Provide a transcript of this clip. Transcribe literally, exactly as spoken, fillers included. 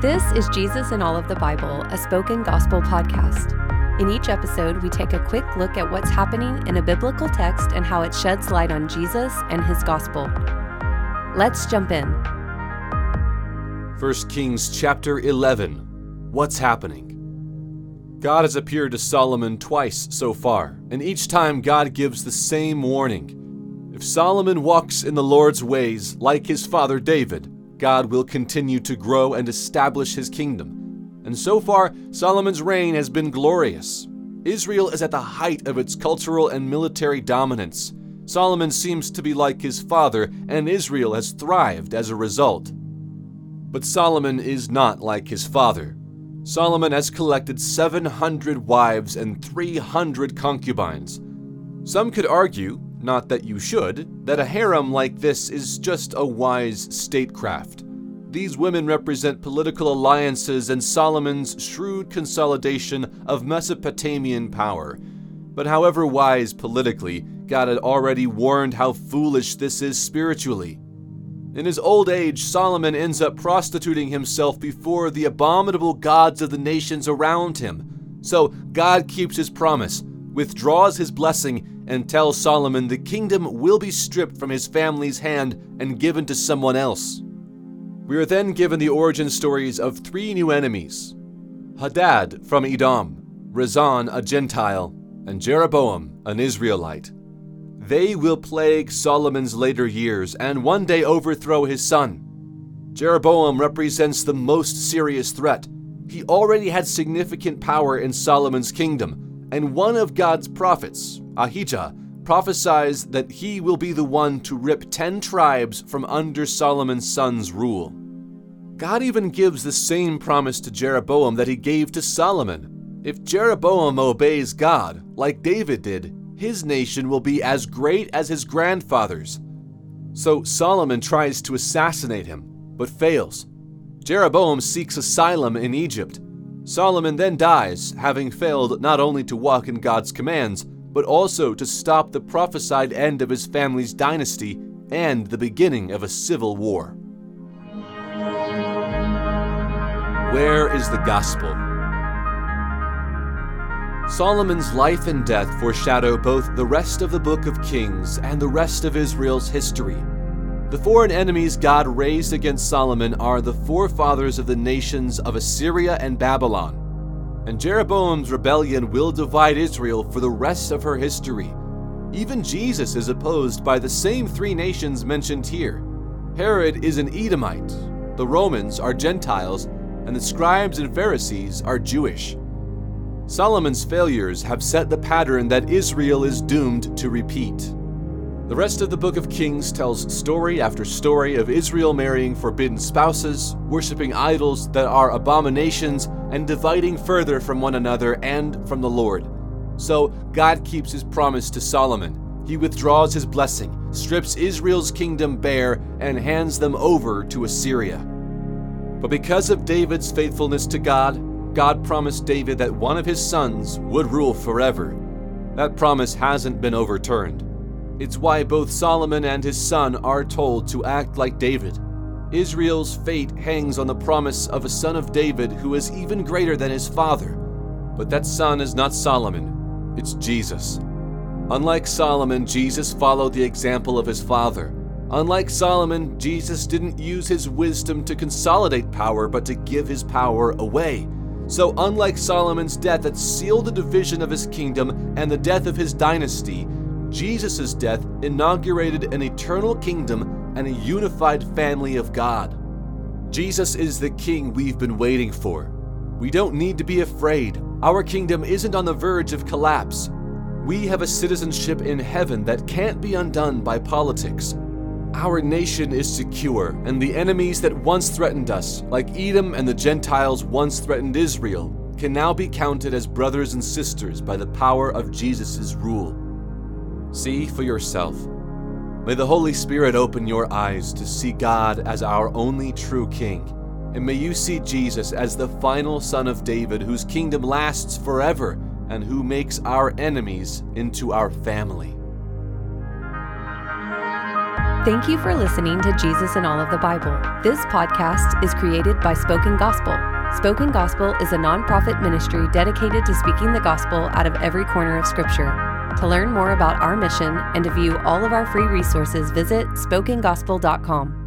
This is Jesus in All of the Bible, a spoken gospel podcast. In each episode, we take a quick look at what's happening in a biblical text and how it sheds light on Jesus and his gospel. Let's jump in. First Kings chapter eleven. What's happening? God has appeared to Solomon twice so far, and each time God gives the same warning. If Solomon walks in the Lord's ways like his father David, God will continue to grow and establish his kingdom. And so far, Solomon's reign has been glorious. Israel is at the height of its cultural and military dominance. Solomon seems to be like his father, and Israel has thrived as a result. But Solomon is not like his father. Solomon has collected seven hundred wives and three hundred concubines. Some could argue, not that you should, that a harem like this is just a wise statecraft. These women represent political alliances and Solomon's shrewd consolidation of Mesopotamian power. But however wise politically, God had already warned how foolish this is spiritually. In his old age, Solomon ends up prostituting himself before the abominable gods of the nations around him. So God keeps his promise, withdraws his blessing, and tells Solomon the kingdom will be stripped from his family's hand and given to someone else. We are then given the origin stories of three new enemies: Hadad from Edom, Rezon a Gentile, and Jeroboam an Israelite. They will plague Solomon's later years and one day overthrow his son. Jeroboam represents the most serious threat. He already had significant power in Solomon's kingdom, and one of God's prophets, Ahijah, prophesies that he will be the one to rip ten tribes from under Solomon's son's rule. God even gives the same promise to Jeroboam that he gave to Solomon. If Jeroboam obeys God, like David did, his nation will be as great as his grandfather's. So Solomon tries to assassinate him, but fails. Jeroboam seeks asylum in Egypt. Solomon then dies, having failed not only to walk in God's commands, but also to stop the prophesied end of his family's dynasty and the beginning of a civil war. Where is the gospel? Solomon's life and death foreshadow both the rest of the book of Kings and the rest of Israel's history. The foreign enemies God raised against Solomon are the forefathers of the nations of Assyria and Babylon. And Jeroboam's rebellion will divide Israel for the rest of her history. Even Jesus is opposed by the same three nations mentioned here. Herod is an Edomite, the Romans are Gentiles, and the scribes and Pharisees are Jewish. Solomon's failures have set the pattern that Israel is doomed to repeat. The rest of the book of Kings tells story after story of Israel marrying forbidden spouses, worshiping idols that are abominations, and dividing further from one another and from the Lord. So God keeps his promise to Solomon. He withdraws his blessing, strips Israel's kingdom bare, and hands them over to Assyria. But because of David's faithfulness to God, God promised David that one of his sons would rule forever. That promise hasn't been overturned. It's why both Solomon and his son are told to act like David. Israel's fate hangs on the promise of a son of David who is even greater than his father. But that son is not Solomon, it's Jesus. Unlike Solomon, Jesus followed the example of his father. Unlike Solomon, Jesus didn't use his wisdom to consolidate power, but to give his power away. So unlike Solomon's death that sealed the division of his kingdom and the death of his dynasty, Jesus' death inaugurated an eternal kingdom and a unified family of God. Jesus is the king we've been waiting for. We don't need to be afraid. Our kingdom isn't on the verge of collapse. We have a citizenship in heaven that can't be undone by politics. Our nation is secure, and the enemies that once threatened us, like Edom and the Gentiles once threatened Israel, can now be counted as brothers and sisters by the power of Jesus' rule. See for yourself. May the Holy Spirit open your eyes to see God as our only true King, and may you see Jesus as the final Son of David whose kingdom lasts forever and who makes our enemies into our family. Thank you for listening to Jesus and All of the Bible. This podcast is created by Spoken Gospel. Spoken Gospel is a nonprofit ministry dedicated to speaking the gospel out of every corner of Scripture. To learn more about our mission and to view all of our free resources, visit spoken gospel dot com.